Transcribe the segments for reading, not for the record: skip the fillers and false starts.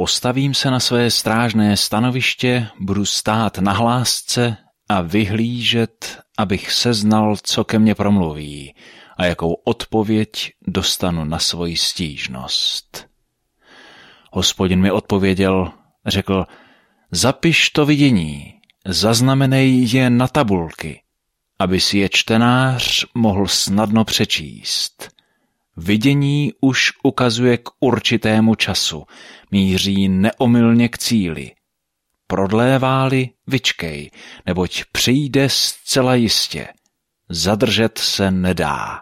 Postavím se na své strážné stanoviště, budu stát na hlásce a vyhlížet, abych seznal, co ke mně promluví a jakou odpověď dostanu na svoji stížnost. Hospodin mi odpověděl, řekl, zapiš to vidění, zaznamenej je na tabulky, aby si je čtenář mohl snadno přečíst. Vidění už ukazuje k určitému času, míří neomylně k cíli. Prodlévá-li, vyčkej, neboť přijde zcela jistě. Zadržet se nedá.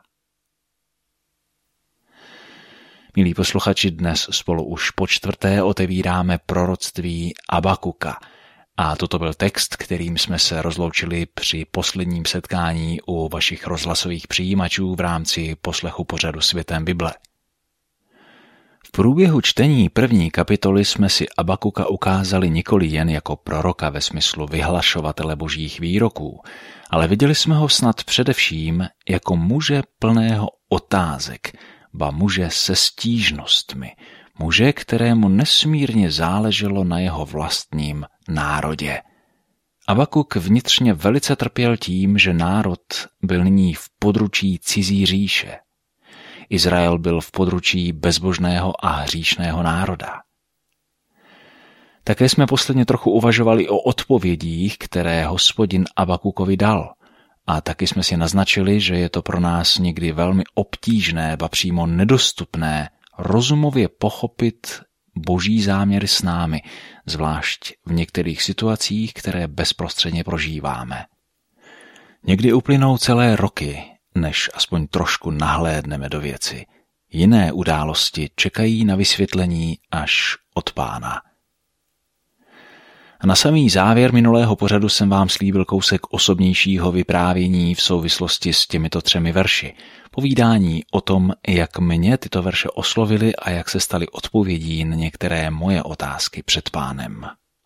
Milí posluchači, dnes spolu už po čtvrté otevíráme proroctví Abakuka. A toto byl text, kterým jsme se rozloučili při posledním setkání u vašich rozhlasových přijímačů v rámci poslechu pořadu Světem Bible. V průběhu čtení první kapitoly jsme si Abakuka ukázali nikoli jen jako proroka ve smyslu vyhlašovatele božích výroků, ale viděli jsme ho snad především jako muže plného otázek, ba muže se stížnostmi, muže, kterému nesmírně záleželo na jeho vlastním národě. Abakuk vnitřně velice trpěl tím, že národ byl nyní v područí cizí říše. Izrael byl v područí bezbožného a hříšného národa. Také jsme posledně trochu uvažovali o odpovědích, které Hospodin Abakukovi dal. A taky jsme si naznačili, že je to pro nás někdy velmi obtížné, ba přímo nedostupné rozumově pochopit boží záměry s námi, zvlášť v některých situacích, které bezprostředně prožíváme. Někdy uplynou celé roky, než aspoň trošku nahlédneme do věci. Jiné události čekají na vysvětlení až od Pána. A na samý závěr minulého pořadu jsem vám slíbil kousek osobnějšího vyprávění v souvislosti s těmito 3 verši. Povídání o tom, jak mě tyto verše oslovily a jak se staly odpovědí na některé moje otázky před Pánem.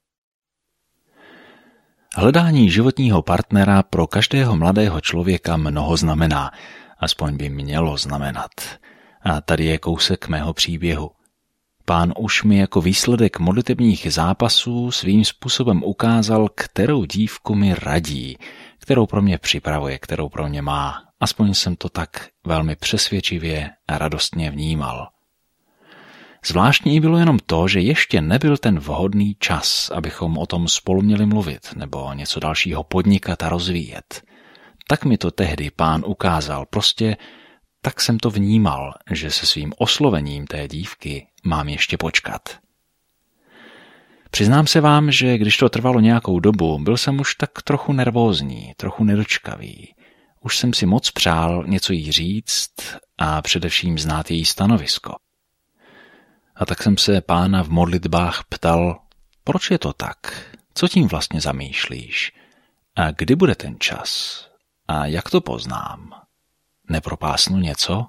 Hledání životního partnera pro každého mladého člověka mnoho znamená, aspoň by mělo znamenat. A tady je kousek mého příběhu. Pán už mi jako výsledek modlitebních zápasů svým způsobem ukázal, kterou dívku mi radí, kterou pro mě připravuje, kterou pro mě má. Aspoň jsem to tak velmi přesvědčivě a radostně vnímal. Zvláštní bylo jenom to, že ještě nebyl ten vhodný čas, abychom o tom spolu měli mluvit nebo něco dalšího podnikat a rozvíjet. Tak mi to tehdy Pán ukázal, prostě tak jsem to vnímal, že se svým oslovením té dívky mám ještě počkat. Přiznám se vám, že když to trvalo nějakou dobu, byl jsem už tak trochu nervózní, trochu nedočkavý. Už jsem si moc přál něco jí říct a především znát její stanovisko. A tak jsem se Pána v modlitbách ptal, proč je to tak? Co tím vlastně zamýšlíš? A kdy bude ten čas? A jak to poznám? Nepropásnu něco?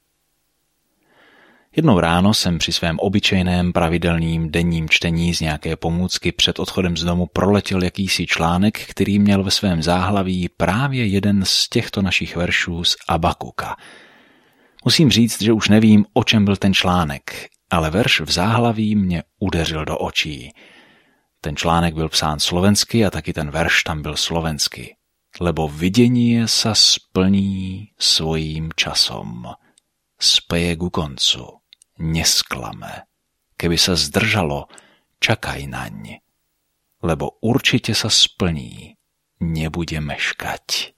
Jednou ráno jsem při svém obyčejném pravidelným denním čtení z nějaké pomůcky před odchodem z domu proletěl jakýsi článek, který měl ve svém záhlaví právě jeden z těchto našich veršů z Abakuka. Musím říct, že už nevím, o čem byl ten článek, ale verš v záhlaví mě udeřil do očí. Ten článek byl psán slovensky a taky ten verš tam byl slovensky. Lebo vidění sa splní svojím časom. Speje ku koncu, nesklame. Keby sa zdržalo, čakaj naň. Lebo určite sa splní, nebude meškať.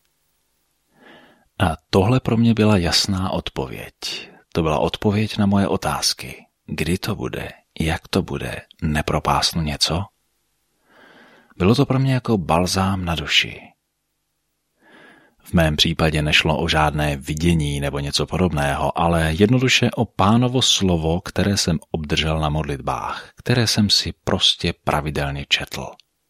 A tohle pro mě byla jasná odpověď. To byla odpověď na moje otázky. Kdy to bude? Jak to bude? Nepropásnu něco? Bylo to pro mě jako balzám na duši. V mém případě nešlo o žádné vidění nebo něco podobného, ale jednoduše o Pánovo slovo, které jsem obdržel na modlitbách, které jsem si prostě pravidelně četl.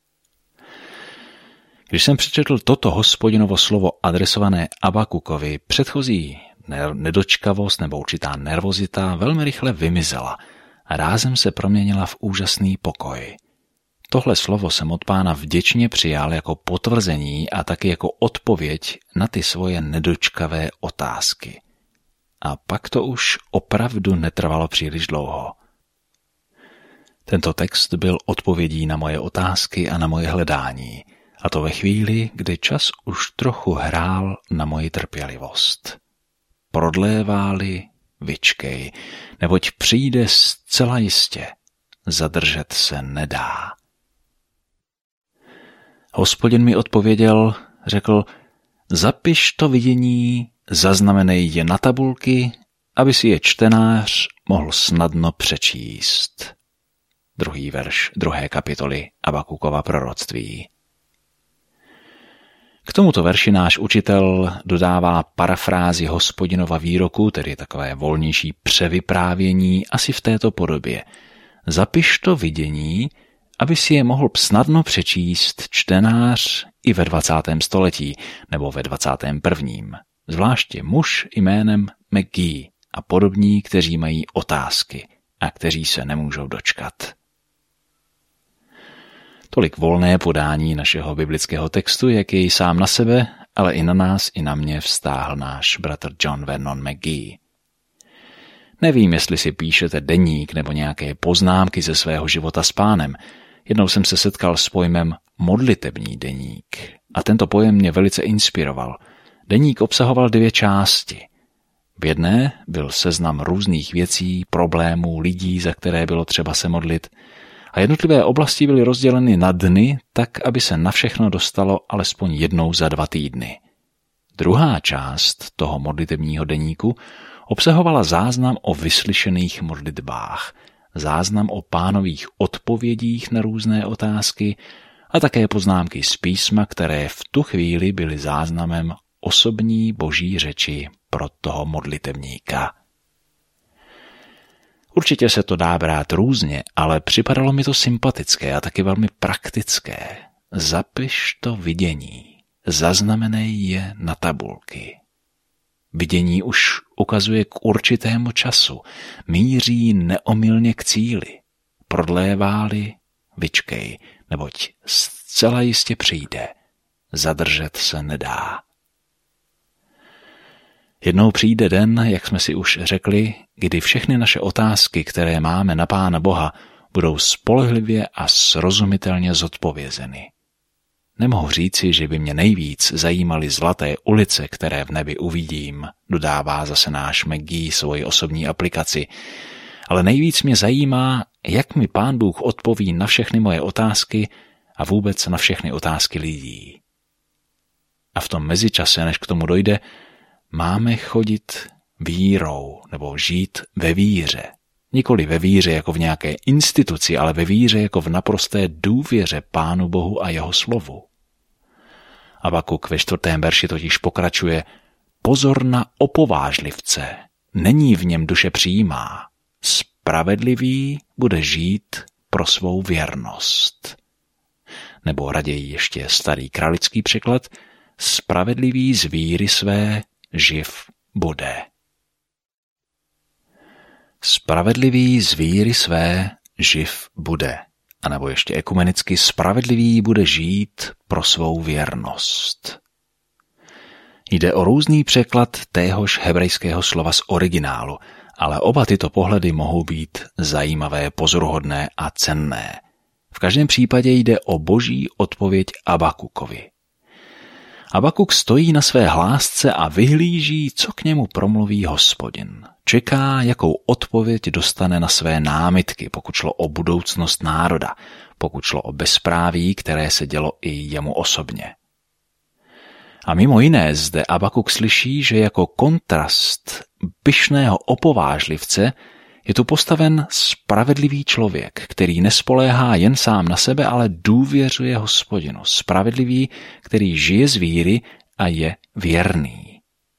Když jsem přečetl toto Hospodinovo slovo adresované Abakukovi, předchozí nedočkavost nebo určitá nervozita velmi rychle vymizela a rázem se proměnila v úžasný pokoj. Tohle slovo jsem od Pána vděčně přijal jako potvrzení a taky jako odpověď na ty svoje nedočkavé otázky. A pak to už opravdu netrvalo příliš dlouho. Tento text byl odpovědí na moje otázky a na moje hledání, a to ve chvíli, kdy čas už trochu hrál na moji trpělivost. Prodlévá-li, vyčkej, neboť přijde zcela jistě, zadržet se nedá. Hospodin mi odpověděl, řekl, zapiš to vidění, zaznamenej je na tabulky, aby si je čtenář mohl snadno přečíst. 2. verš 2. kapitoly Abakukova proroctví. K tomuto verši náš učitel dodává parafrázi Hospodinova výroku, tedy takové volnější převyprávění, asi v této podobě. Zapiš to vidění, aby si je mohl snadno přečíst čtenář i ve 20. století nebo ve 21. Zvláště muž jménem McGee a podobní, kteří mají otázky a kteří se nemůžou dočkat. Tolik volné podání našeho biblického textu, jak jej sám na sebe, ale i na nás, i na mě vztáhl náš bratr John Vernon McGee. Nevím, jestli si píšete deník nebo nějaké poznámky ze svého života s Pánem. Jednou jsem se setkal s pojmem modlitební deník a tento pojem mě velice inspiroval. Deník obsahoval 2 části. V jedné byl seznam různých věcí, problémů, lidí, za které bylo třeba se modlit, a jednotlivé oblasti byly rozděleny na dny, tak, aby se na všechno dostalo alespoň jednou za 2 týdny. Druhá část toho modlitebního deníku obsahovala záznam o vyslyšených modlitbách, záznam o Pánových odpovědích na různé otázky a také poznámky z písma, které v tu chvíli byly záznamem osobní boží řeči pro toho modlitebníka. Určitě se to dá brát různě, ale připadalo mi to sympatické a taky velmi praktické. Zapiš to vidění, zaznamenej je na tabulky. Vidění už ukazuje k určitému času, míří neomylně k cíli. Prodlévá-li, vyčkej, neboť zcela jistě přijde, zadržet se nedá. Jednou přijde den, jak jsme si už řekli, kdy všechny naše otázky, které máme na Pána Boha, budou spolehlivě a srozumitelně zodpovězeny. Nemohu říci, že by mě nejvíc zajímaly zlaté ulice, které v nebi uvidím, dodává zase náš McGee svoji osobní aplikaci, ale nejvíc mě zajímá, jak mi Pán Bůh odpoví na všechny moje otázky a vůbec na všechny otázky lidí. A v tom mezičase, než k tomu dojde, máme chodit vírou nebo žít ve víře. Nikoli ve víře jako v nějaké instituci, ale ve víře jako v naprosté důvěře Pánu Bohu a jeho slovu. Abakuk ve 4. verši totiž pokračuje: pozor na opovážlivce, není v něm duše přijímá. Spravedlivý bude žít pro svou věrnost. Nebo raději ještě starý kralický překlad: spravedlivý z víry své živ bude. Spravedlivý z víry své živ bude. A nebo ještě ekumenicky: spravedlivý bude žít pro svou věrnost. Jde o různý překlad téhož hebrejského slova z originálu, ale oba tyto pohledy mohou být zajímavé, pozoruhodné a cenné. V každém případě jde o boží odpověď Abakukovi. Abakuk stojí na své hlásce a vyhlíží, co k němu promluví Hospodin. Čeká, jakou odpověď dostane na své námitky, pokud šlo o budoucnost národa, pokud šlo o bezpráví, které se dělo i jemu osobně. A mimo jiné zde Abakuk slyší, že jako kontrast pyšného opovážlivce je tu postaven spravedlivý člověk, který nespoléhá jen sám na sebe, ale důvěřuje Hospodinu. Spravedlivý, který žije z víry a je věrný.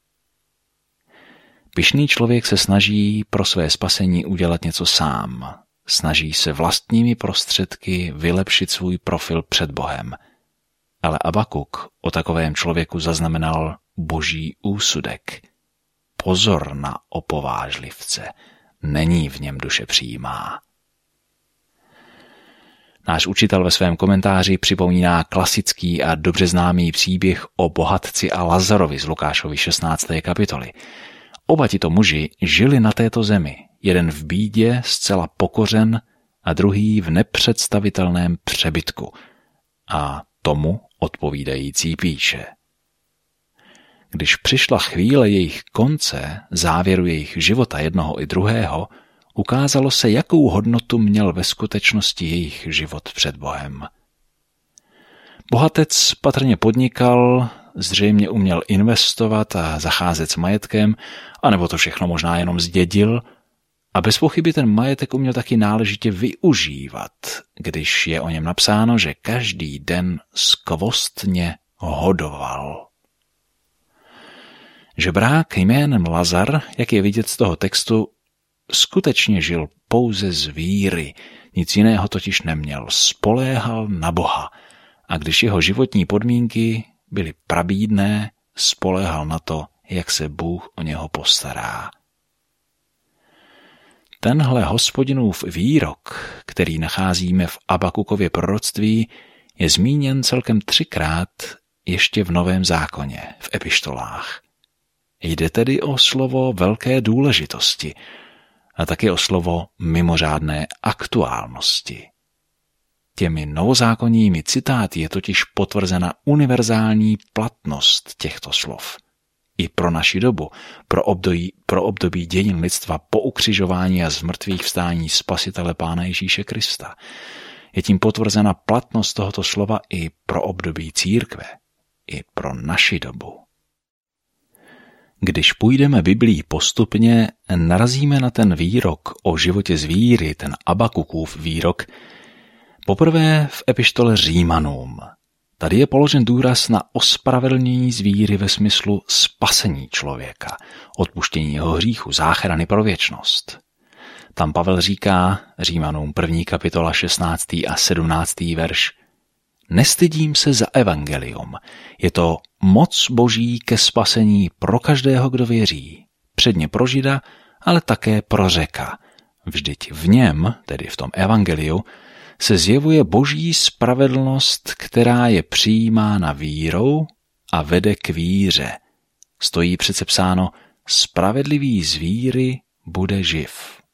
Pyšný člověk se snaží pro své spasení udělat něco sám. Snaží se vlastními prostředky vylepšit svůj profil před Bohem. Ale Abakuk o takovém člověku zaznamenal boží úsudek. Pozor na opovážlivce, není v něm duše přijímá. Náš učitel ve svém komentáři připomíná klasický a dobře známý příběh o bohatci a Lazarovi z Lukášovy 16. kapitoly. Oba tito muži žili na této zemi, jeden v bídě, zcela pokořen, a druhý v nepředstavitelném přebytku. A tomu odpovídající píše. Když přišla chvíle jejich konce, závěru jejich života jednoho i druhého, ukázalo se, jakou hodnotu měl ve skutečnosti jejich život před Bohem. Bohatec patrně podnikal, zřejmě uměl investovat a zacházet s majetkem, anebo to všechno možná jenom zdědil, a bez pochyby ten majetek uměl taky náležitě využívat, když je o něm napsáno, že každý den skvostně hodoval. Žebrák jménem Lazar, jak je vidět z toho textu, skutečně žil pouze z víry, nic jiného totiž neměl, spoléhal na Boha a když jeho životní podmínky byly prabídné, spoléhal na to, jak se Bůh o něho postará. Tenhle Hospodinův výrok, který nacházíme v Abakukově proroctví, je zmíněn celkem 3krát ještě v Novém zákoně, v epištolách. Jde tedy o slovo velké důležitosti a také o slovo mimořádné aktuálnosti. Těmi novozákonními citáty je totiž potvrzena univerzální platnost těchto slov. I pro naši dobu, pro období dějin lidstva po ukřižování a zmrtvých vstání Spasitele Pána Ježíše Krista. Je tím potvrzena platnost tohoto slova i pro období církve, i pro naši dobu. Když půjdeme Biblií postupně, narazíme na ten výrok o životě z víry, ten Abakukův výrok, poprvé v epištole Římanům. Tady je položen důraz na ospravedlnění z víry ve smyslu spasení člověka, odpuštění jeho hříchu, záchrany pro věčnost. Tam Pavel říká Římanům 1. kapitola 16. a 17. verš: Nestydím se za evangelium. Je to moc Boží ke spasení pro každého, kdo věří. Předně pro Žida, ale také pro Řeka. Vždyť v něm, tedy v tom evangeliu, se zjevuje Boží spravedlnost, která je přijímána vírou a vede k víře. Stojí přece psáno, spravedlivý z víry bude živ.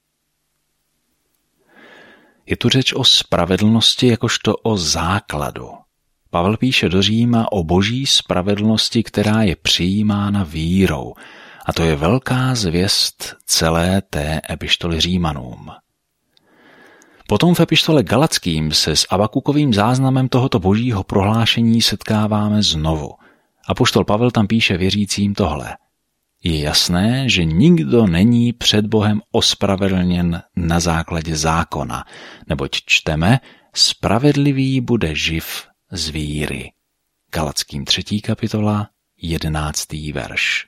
Je tu řeč o spravedlnosti jakožto o základu. Pavel píše do Říma o Boží spravedlnosti, která je přijímána vírou. A to je velká zvěst celé té epištoly Římanům. Potom v epištole Galackým se s Abakukovým záznamem tohoto božího prohlášení setkáváme znovu. Apoštol Pavel tam píše věřícím tohle. Je jasné, že nikdo není před Bohem ospravedlněn na základě zákona, neboť čteme, spravedlivý bude živ z víry. Galackým 3. kapitola, 11. verš.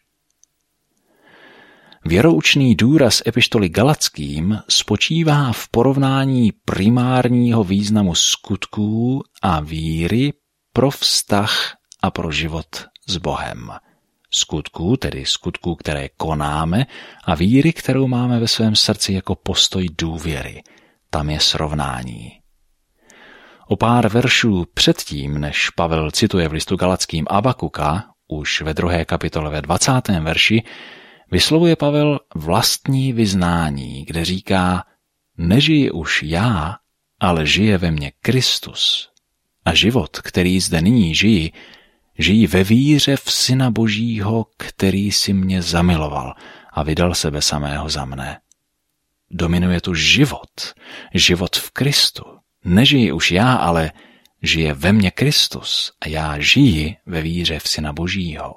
Věroučný důraz epištoly Galackým spočívá v porovnání primárního významu skutků a víry pro vztah a pro život s Bohem. Skutků, tedy skutků, které konáme, a víry, kterou máme ve svém srdci jako postoj důvěry. Tam je srovnání. O pár veršů předtím, než Pavel cituje v listu Galackým Abakuka, už ve 2. kapitole ve 20. verši, vyslovuje Pavel vlastní vyznání, kde říká, nežiji už já, ale žije ve mně Kristus. A život, který zde nyní žijí ve víře v Syna Božího, který si mě zamiloval a vydal sebe samého za mne. Dominuje tu život v Kristu. Nežiji už já, ale žije ve mně Kristus a já žiji ve víře v Syna Božího.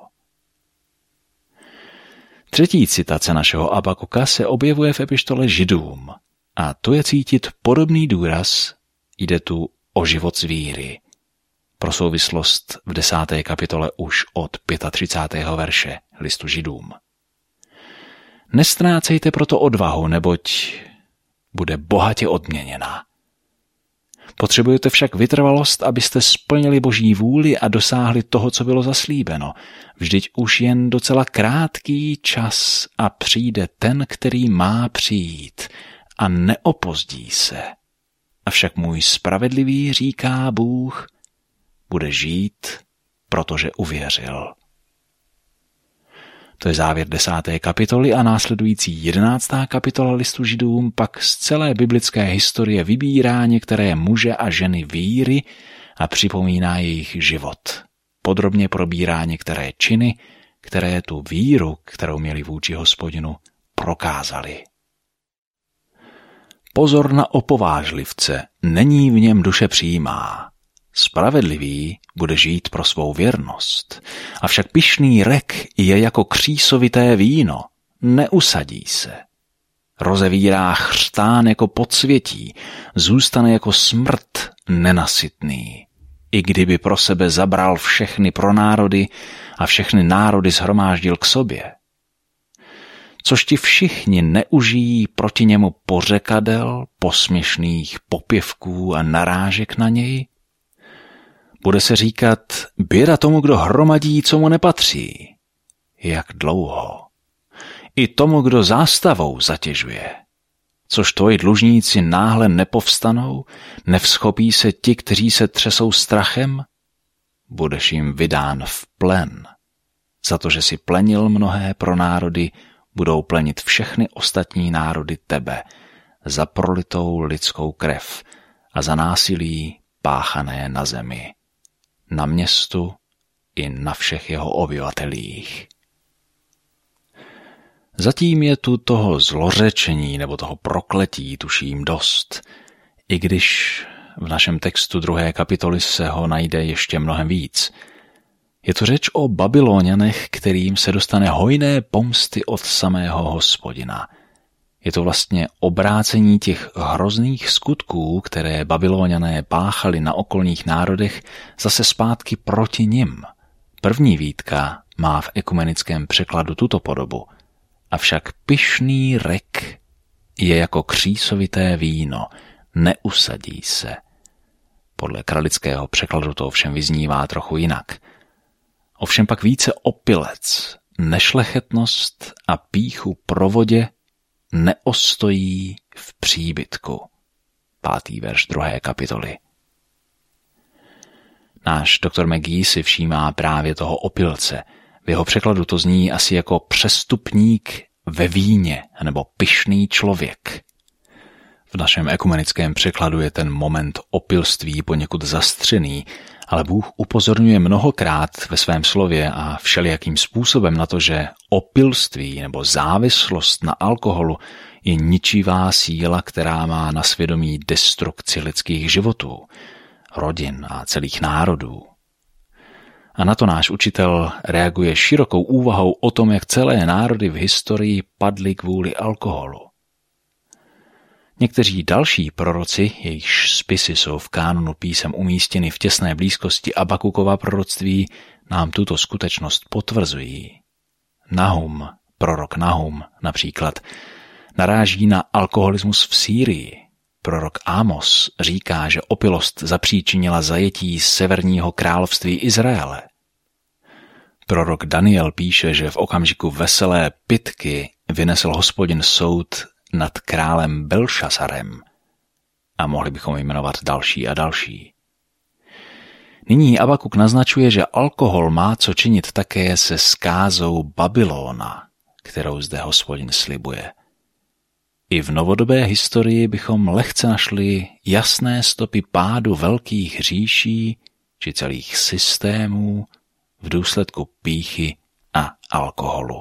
Třetí citace našeho Abakuka se objevuje v epištole Židům a tu je cítit podobný důraz, jde tu o život z víry. Pro souvislost v 10. kapitole už od 35. verše listu Židům. Nestrácejte proto odvahu, neboť bude bohatě odměněna. Potřebujete však vytrvalost, abyste splnili Boží vůli a dosáhli toho, co bylo zaslíbeno. Vždyť už jen docela krátký čas a přijde ten, který má přijít a neopozdí se. Avšak můj spravedlivý, říká Bůh, bude žít, protože uvěřil. To je závěr 10. kapitoly a následující 11. kapitola listu Židům pak z celé biblické historie vybírá některé muže a ženy víry a připomíná jejich život. Podrobně probírá některé činy, které tu víru, kterou měli vůči Hospodinu, prokázali. Pozor na opovážlivce, není v něm duše přímá. Spravedlivý bude žít pro svou věrnost, avšak pyšný rek je jako křísovité víno, neusadí se. Rozevírá chřtán jako podsvětí, zůstane jako smrt nenasytný. I kdyby pro sebe zabral všechny pronárody a všechny národy shromáždil k sobě. Což ti všichni neužijí proti němu pořekadel, posměšných popěvků a narážek na něj? Bude se říkat, běda tomu, kdo hromadí, co mu nepatří. Jak dlouho? I tomu, kdo zástavou zatěžuje. Což tvoji dlužníci náhle nepovstanou, nevzchopí se ti, kteří se třesou strachem? Budeš jim vydán v plen. Za to, že si plenil mnohé pronárody, budou plenit všechny ostatní národy tebe, za prolitou lidskou krev a za násilí páchané na zemi, na městu i na všech jeho obyvatelích. Zatím je tu toho zlořečení nebo toho prokletí tuším dost, i když v našem textu 2. kapitoly se ho najde ještě mnohem víc. Je to řeč o Babylonianech, kterým se dostane hojné pomsty od samého Hospodina. Je to vlastně obrácení těch hrozných skutků, které Babyloniané páchali na okolních národech, zase zpátky proti nim. První výtka má v ekumenickém překladu tuto podobu. Avšak pyšný rek je jako křísovité víno, neusadí se. Podle kralického překladu to ovšem vyznívá trochu jinak. Ovšem pak více opilec, nešlechetnost a pýchu pro vodě neostojí v příbytku. 5. verš 2. kapitoly. Náš doktor McGee si všímá právě toho opilce. V jeho překladu to zní asi jako přestupník ve víně nebo pyšný člověk. V našem ekumenickém překladu je ten moment opilství poněkud zastřený, ale Bůh upozorňuje mnohokrát ve svém slově a všelijakým způsobem na to, že opilství nebo závislost na alkoholu je ničivá síla, která má na svědomí destrukci lidských životů, rodin a celých národů. A na to náš učitel reaguje širokou úvahou o tom, jak celé národy v historii padly kvůli alkoholu. Někteří další proroci, jejichž spisy jsou v kánonu písem umístěny v těsné blízkosti Abakukova proroctví, nám tuto skutečnost potvrzují. Nahum, prorok Nahum například, naráží na alkoholismus v Sýrii. Prorok Amos říká, že opilost zapříčinila zajetí severního království Izraele. Prorok Daniel píše, že v okamžiku veselé pitky vynesl Hospodin soud nad králem Belšasarem. A mohli bychom jmenovat další a další. Nyní Abakuk naznačuje, že alkohol má co činit také se zkázou Babylona, kterou zde Hospodin slibuje. I v novodobé historii bychom lehce našli jasné stopy pádu velkých říší či celých systémů v důsledku pýchy a alkoholu.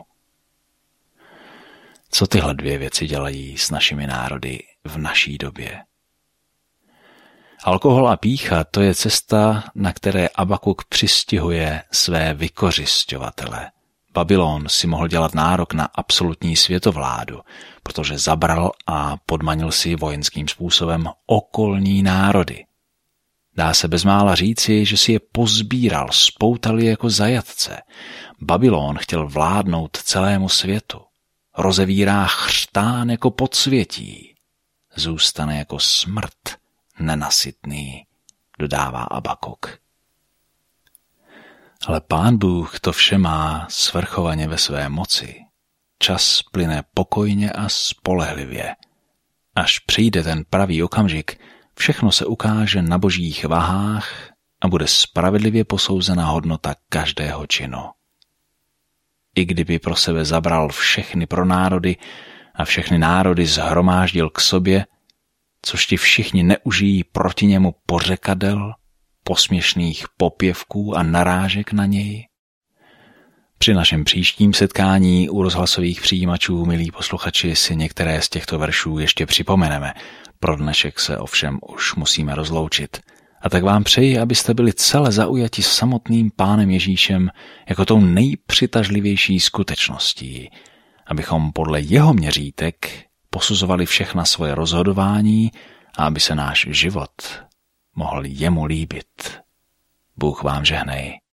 Co tyhle dvě věci dělají s našimi národy v naší době? Alkohol a pýcha, to je cesta, na které Abakuk přistihuje své vykořisťovatele. Babylon si mohl dělat nárok na absolutní světovládu, protože zabral a podmanil si vojenským způsobem okolní národy. Dá se bezmála říci, že si je pozbíral, spoutal je jako zajatce. Babylon chtěl vládnout celému světu. Rozevírá chřtán jako podsvětí. Zůstane jako smrt nenasytný, dodává Abakuk. Ale Pán Bůh to vše má svrchovaně ve své moci. Čas plyne pokojně a spolehlivě. Až přijde ten pravý okamžik, všechno se ukáže na božích vahách a bude spravedlivě posouzena hodnota každého činu. i kdyby pro sebe zabral všechny pronárody a všechny národy shromáždil k sobě, což ti všichni neužijí proti němu pořekadel, posměšných popěvků a narážek na něj? Při našem příštím setkání u rozhlasových přijímačů, milí posluchači, si některé z těchto veršů ještě připomeneme. Pro dnešek se ovšem už musíme rozloučit. A tak vám přeji, abyste byli celé zaujati samotným Pánem Ježíšem jako tou nejpřitažlivější skutečností, abychom podle jeho měřítek posuzovali všechna svoje rozhodování a aby se náš život mohl jemu líbit. Bůh vám žehnej.